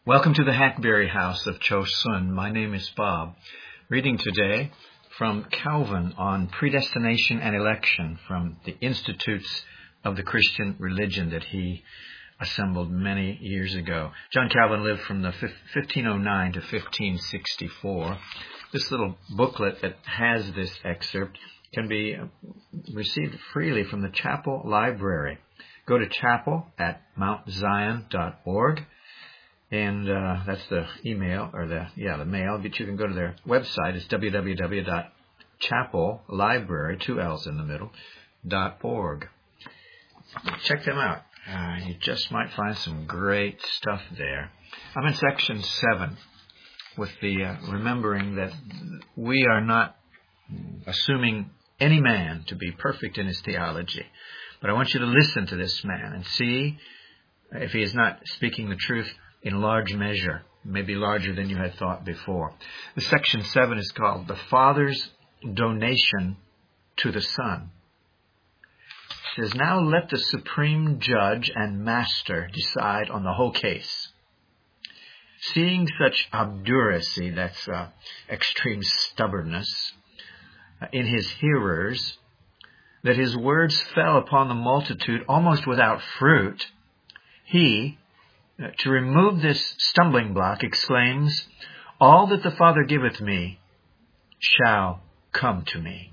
Welcome to the Hackberry House of Chosun. My name is Bob. Reading today from Calvin on predestination and election from the Institutes of the Christian Religion that he assembled many years ago. John Calvin lived from the 1509 to 1564. This little booklet that has this excerpt can be received freely from the chapel library. Go to chapel@mountzion.org. And that's the email, or the mail. But you can go to their website. It's www.chapellibrary, 2 L's in the middle, .org. Check them out. You just might find some great stuff there. I'm in section 7 with the remembering that we are not assuming any man to be perfect in his theology. But I want you to listen to this man and see if he is not speaking the truth in large measure, maybe larger than you had thought before. The section 7 is called The Father's Donation to the Son. It says, now let the supreme judge and master decide on the whole case. Seeing such obduracy, that's extreme stubbornness, in his hearers, that his words fell upon the multitude almost without fruit, he, to remove this stumbling block, exclaims, all that the Father giveth me shall come to me.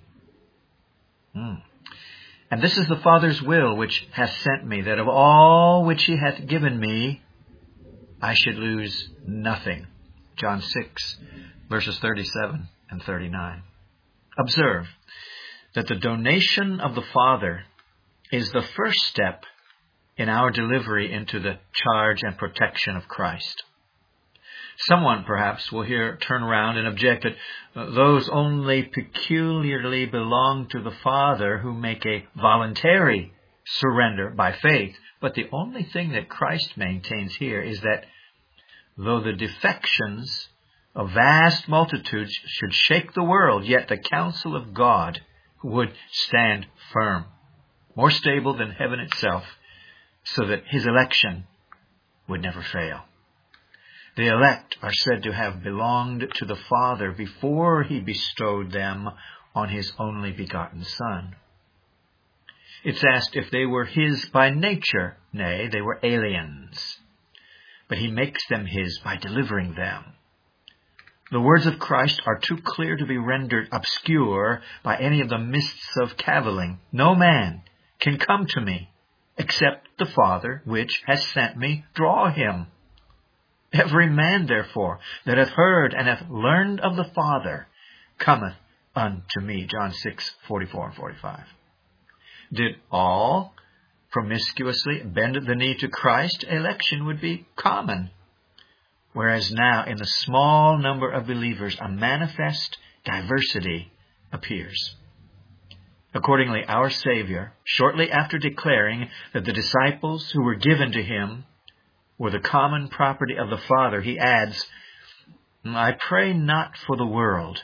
And this is the Father's will which hath sent me, that of all which he hath given me, I should lose nothing. John 6, verses 37 and 39. Observe that the donation of the Father is the first step in our delivery into the charge and protection of Christ. Someone, perhaps, will here turn around and object that those only peculiarly belong to the Father who make a voluntary surrender by faith. But the only thing that Christ maintains here is that though the defections of vast multitudes should shake the world, yet the counsel of God would stand firm, more stable than heaven itself, so that his election would never fail. The elect are said to have belonged to the Father before he bestowed them on his only begotten Son. It's asked if they were his by nature. Nay, they were aliens. But he makes them his by delivering them. The words of Christ are too clear to be rendered obscure by any of the mists of cavilling. No man can come to me except the Father which has sent me draw him. Every man, therefore, that hath heard and hath learned of the Father cometh unto me. John 6, 44 and 45. Did all promiscuously bend the knee to Christ, election would be common. Whereas now in the small number of believers, a manifest diversity appears. Accordingly, our Savior, shortly after declaring that the disciples who were given to him were the common property of the Father, he adds, I pray not for the world,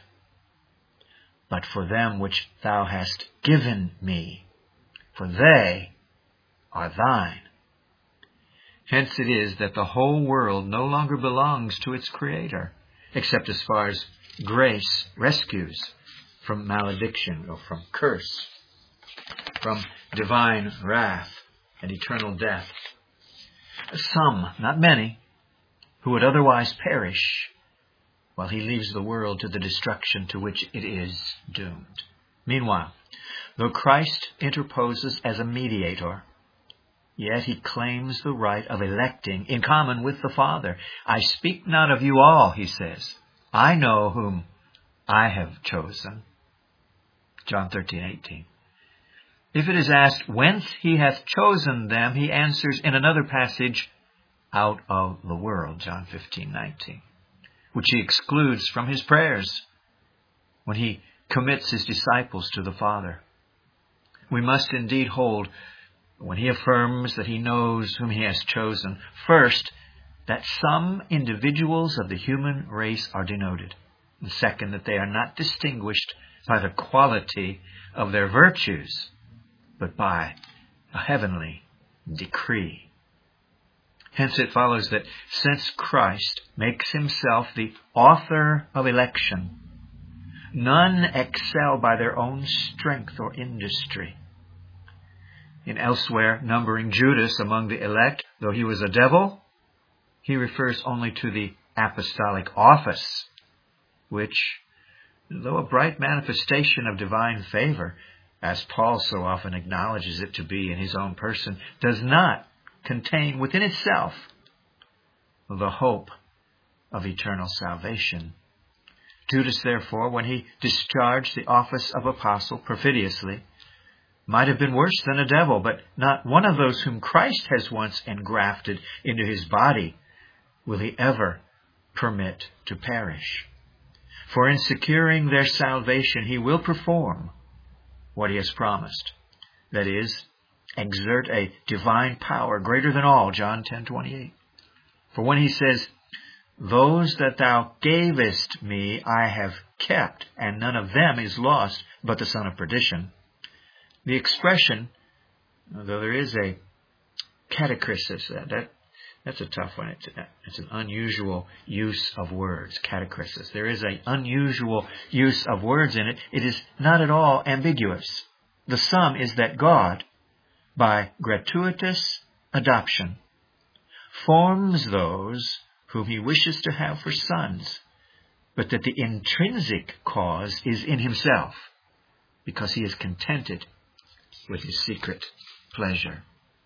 but for them which thou hast given me, for they are thine. Hence it is that the whole world no longer belongs to its Creator, except as far as grace rescues from malediction or from curse, from divine wrath and eternal death. Some, not many, who would otherwise perish, while he leaves the world to the destruction to which it is doomed. Meanwhile, though Christ interposes as a mediator, yet he claims the right of electing in common with the Father. I speak not of you all, he says. I know whom I have chosen. John 13:18. If it is asked whence he hath chosen them, he answers in another passage, out of the world, John 15:19, which he excludes from his prayers when he commits his disciples to the Father. We must indeed hold, when he affirms that he knows whom he has chosen, first, that some individuals of the human race are denoted, and second, that they are not distinguished by the quality of their virtues, but by a heavenly decree. Hence it follows that since Christ makes himself the author of election, none excel by their own strength or industry. In elsewhere numbering Judas among the elect, though he was a devil, he refers only to the apostolic office, which, though a bright manifestation of divine favor, as Paul so often acknowledges it to be in his own person, does not contain within itself the hope of eternal salvation. Judas, therefore, when he discharged the office of apostle perfidiously, might have been worse than a devil, but not one of those whom Christ has once engrafted into his body will he ever permit to perish. For in securing their salvation, he will perform what he has promised. That is, exert a divine power greater than all, John 10:28. For when he says, "Those that thou gavest me I have kept, and none of them is lost, but the son of perdition," the expression, though there is a catachresis, that's a tough one. It's an unusual use of words, catachresis. There is an unusual use of words in it. It is not at all ambiguous. The sum is that God, by gratuitous adoption, forms those whom he wishes to have for sons, but that the intrinsic cause is in himself, because he is contented with his secret pleasure.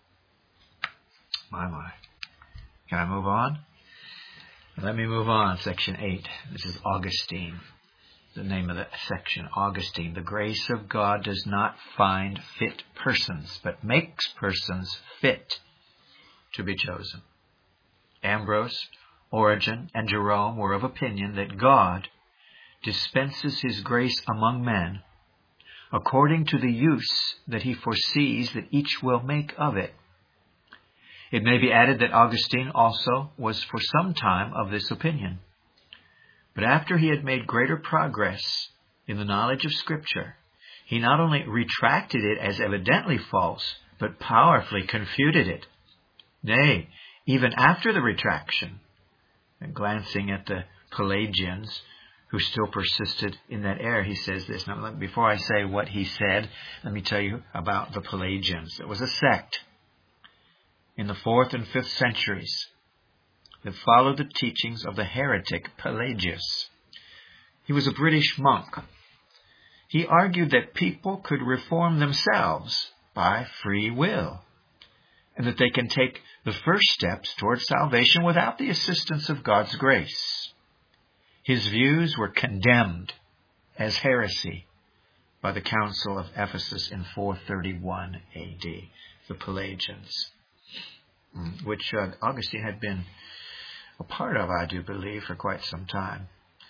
My. Can I move on? Let me move on. Section 8. This is Augustine. The name of the section, Augustine. The grace of God does not find fit persons, but makes persons fit to be chosen. Ambrose, Origen, and Jerome were of opinion that God dispenses his grace among men according to the use that he foresees that each will make of it. It may be added that Augustine also was for some time of this opinion. But after he had made greater progress in the knowledge of Scripture, he not only retracted it as evidently false, but powerfully confuted it. Nay, even after the retraction, and glancing at the Pelagians, who still persisted in that error, he says this. Now, before I say what he said, let me tell you about the Pelagians. It was a sect in the 4th and 5th centuries that followed the teachings of the heretic Pelagius. He was a British monk. He argued that people could reform themselves by free will, and that they can take the first steps towards salvation without the assistance of God's grace. His views were condemned as heresy by the Council of Ephesus in 431 A.D., the Pelagians, which Augustine had been a part of, I do believe, for quite some time.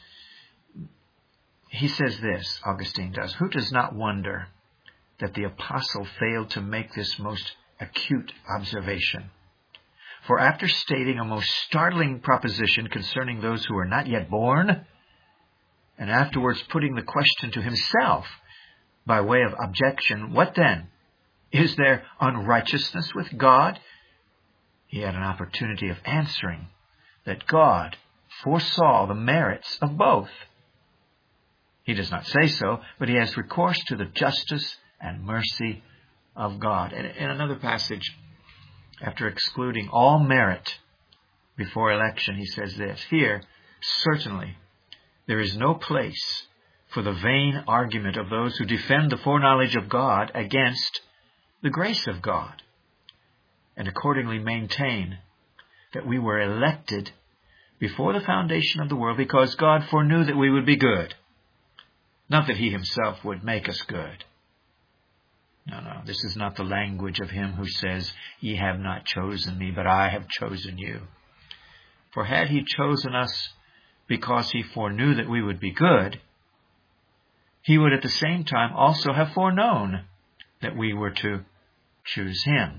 He says this, Augustine does, "Who does not wonder that the apostle failed to make this most acute observation? For after stating a most startling proposition concerning those who are not yet born, and afterwards putting the question to himself by way of objection, what then? Is there unrighteousness with God? He had an opportunity of answering that God foresaw the merits of both. He does not say so, but he has recourse to the justice and mercy of God." And in another passage, after excluding all merit before election, he says this, "Here, certainly, there is no place for the vain argument of those who defend the foreknowledge of God against the grace of God, and accordingly maintain that we were elected before the foundation of the world because God foreknew that we would be good, not that he himself would make us good." No, this is not the language of him who says, "Ye have not chosen me, but I have chosen you." For had he chosen us because he foreknew that we would be good, he would at the same time also have foreknown that we were to choose him.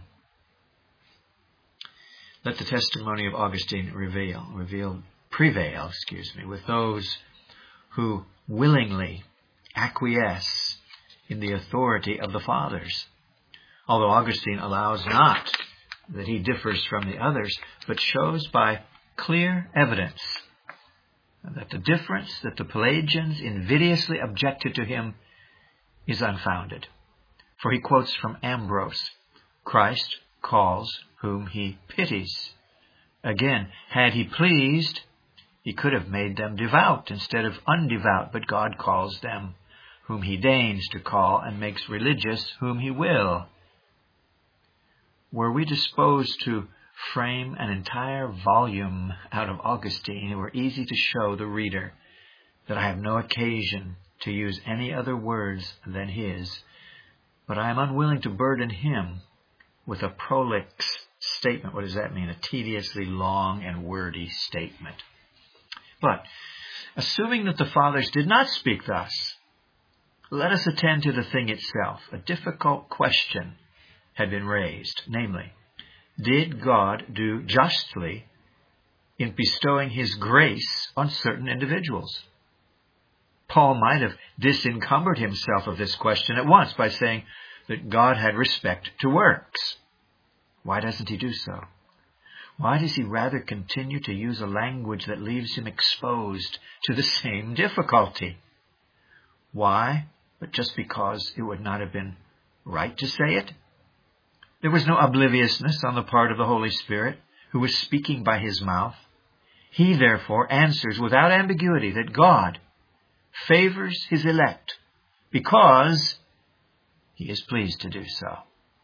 Let the testimony of Augustine prevail with those who willingly acquiesce in the authority of the fathers. Although Augustine allows not that he differs from the others, but shows by clear evidence that the difference that the Pelagians invidiously objected to him is unfounded. For he quotes from Ambrose, Christ calls whom he pities. Again, had he pleased, he could have made them devout instead of undevout, but God calls them whom he deigns to call and makes religious whom he will. Were we disposed to frame an entire volume out of Augustine, it were easy to show the reader that I have no occasion to use any other words than his, but I am unwilling to burden him with a prolix statement. What does that mean? A tediously long and wordy statement. But, assuming that the fathers did not speak thus, let us attend to the thing itself. A difficult question had been raised, namely, did God do justly in bestowing his grace on certain individuals? Paul might have disencumbered himself of this question at once by saying that God had respect to works. Why doesn't he do so? Why does he rather continue to use a language that leaves him exposed to the same difficulty? Why? But just because it would not have been right to say it? There was no obliviousness on the part of the Holy Spirit, who was speaking by his mouth. He therefore answers without ambiguity that God favors his elect because he is pleased to do so,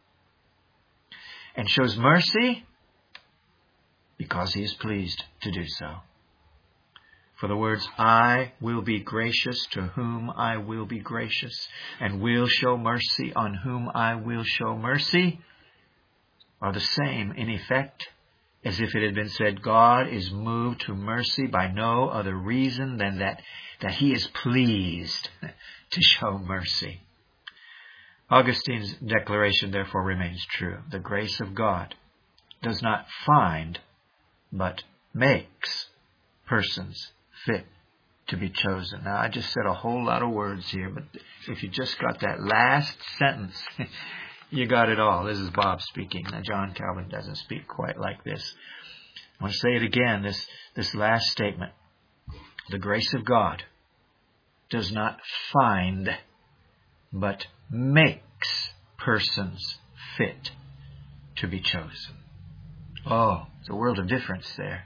and shows mercy because he is pleased to do so. For the words, I will be gracious to whom I will be gracious, and will show mercy on whom I will show mercy, are the same in effect as if it had been said, God is moved to mercy by no other reason than that he is pleased to show mercy. Augustine's declaration therefore remains true. The grace of God does not find, but makes persons fit to be chosen. Now, I just said a whole lot of words here, but if you just got that last sentence, you got it all. This is Bob speaking. Now, John Calvin doesn't speak quite like this. I want to say it again, this last statement. The grace of God does not find, but makes persons fit to be chosen. Oh, there's a world of difference there.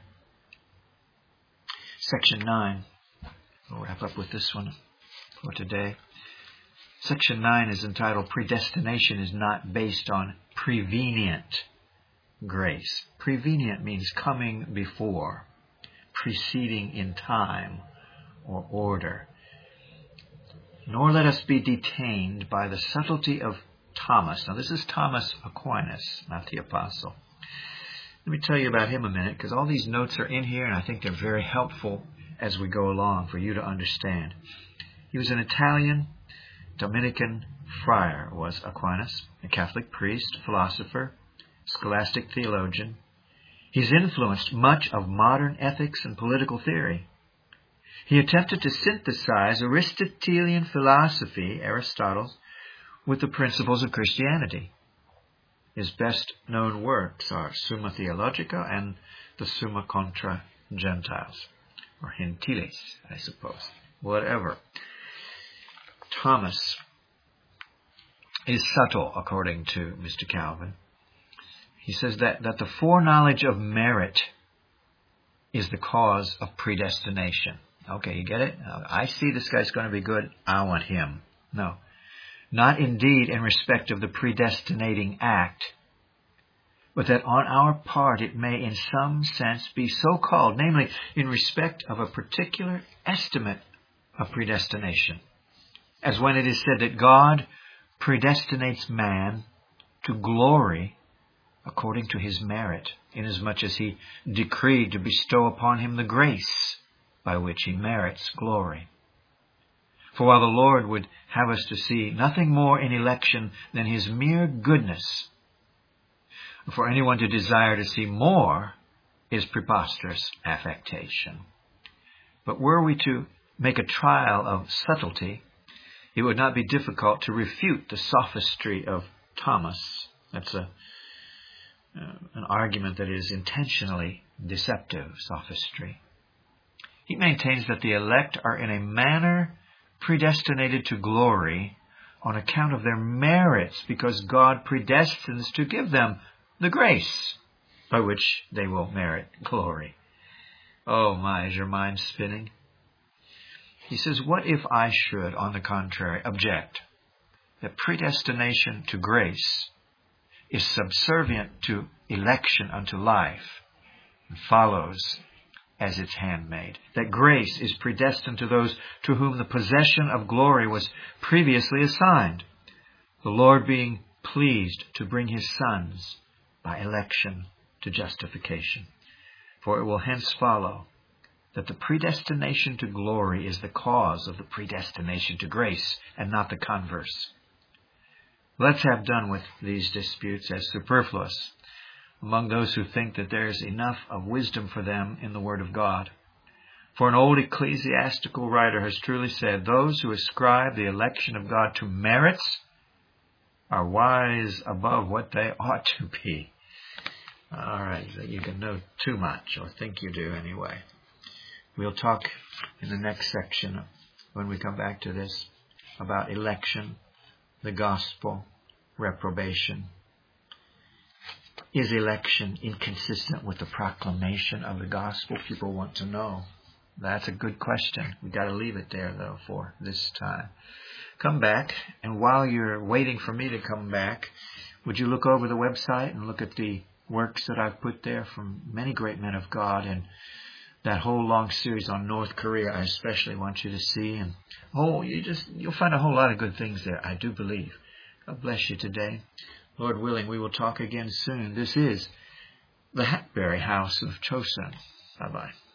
Section 9. We'll wrap up with this one for today. Section 9 is entitled, Predestination is not based on prevenient grace. Prevenient means coming before, preceding in time or order. Nor let us be detained by the subtlety of Thomas. Now, this is Thomas Aquinas, not the apostle. Let me tell you about him a minute, because all these notes are in here, and I think they're very helpful as we go along for you to understand. He was an Italian Dominican friar, was Aquinas, a Catholic priest, philosopher, scholastic theologian. He's influenced much of modern ethics and political theory. He attempted to synthesize Aristotelian philosophy, Aristotle, with the principles of Christianity. His best-known works are Summa Theologica and the Summa Contra Gentiles, or Gentiles, I suppose. Whatever. Thomas is subtle, according to Mr. Calvin. He says that the foreknowledge of merit is the cause of predestination. Okay, you get it? I see this guy's going to be good. I want him. No. Not indeed in respect of the predestinating act, but that on our part it may in some sense be so called, namely in respect of a particular estimate of predestination. As when it is said that God predestinates man to glory according to his merit, inasmuch as he decreed to bestow upon him the grace by which he merits glory. For while the Lord would have us to see nothing more in election than his mere goodness, for anyone to desire to see more is preposterous affectation. But were we to make a trial of subtlety, it would not be difficult to refute the sophistry of Thomas. That's a an argument that is intentionally deceptive, sophistry. He maintains that the elect are in a manner predestinated to glory on account of their merits, because God predestines to give them the grace by which they will merit glory. Oh my, is your mind spinning? He says, what if I should, on the contrary, object that predestination to grace is subservient to election unto life and follows as its handmaid, that grace is predestined to those to whom the possession of glory was previously assigned, the Lord being pleased to bring his sons by election to justification. For it will hence follow that the predestination to glory is the cause of the predestination to grace, and not the converse. Let's have done with these disputes as superfluous among those who think that there is enough of wisdom for them in the Word of God. For an old ecclesiastical writer has truly said, those who ascribe the election of God to merits are wise above what they ought to be. All right, you can know too much, or think you do anyway. We'll talk in the next section, when we come back to this, about election, the gospel, reprobation. Is election inconsistent with the proclamation of the gospel? People want to know. That's a good question. We've got to leave it there, though, for this time. Come back, and while you're waiting for me to come back, would you look over the website and look at the works that I've put there from many great men of God, and that whole long series on North Korea I especially want you to see. And you'll find a whole lot of good things there, I do believe. God bless you today. Lord willing, we will talk again soon. This is the Hackberry House of Chosun. Bye-bye.